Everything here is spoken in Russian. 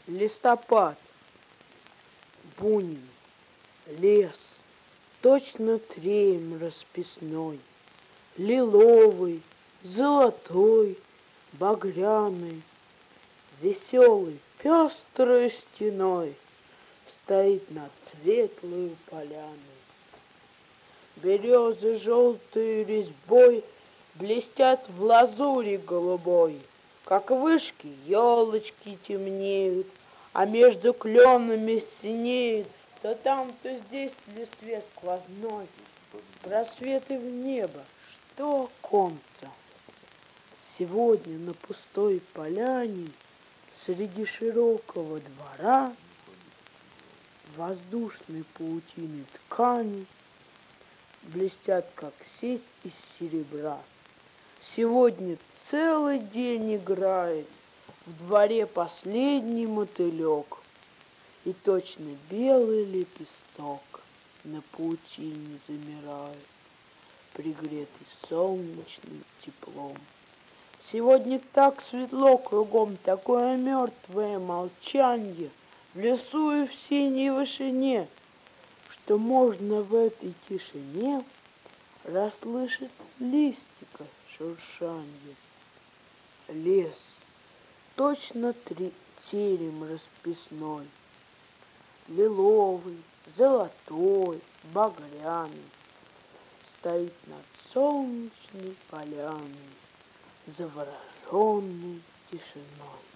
Листопад, Бунин, лес, точно трем расписной, лиловый, золотой, багряный, веселый, пестрой стеной стоит над светлой поляной. Березы желтой резьбой блестят в лазури голубой, как вышки елочки темнеют, а между кленами синеют то там, то здесь в листве сквозной просветы в небо, что оконца. Сегодня на пустой поляне среди широкого двора воздушной паутины ткани блестят, как сеть из серебра. Сегодня целый день играет в дворе последний мотылек, и точно белый лепесток на паутине замирает, пригретый солнечным теплом. Сегодня так светло кругом, такое мертвое молчанье в лесу и в синей вышине, что можно в этой тишине расслышать листика шуршанье. Лес, точно терем расписной, лиловый, золотой, багряный, стоит над солнечной поляной, завороженной тишиной.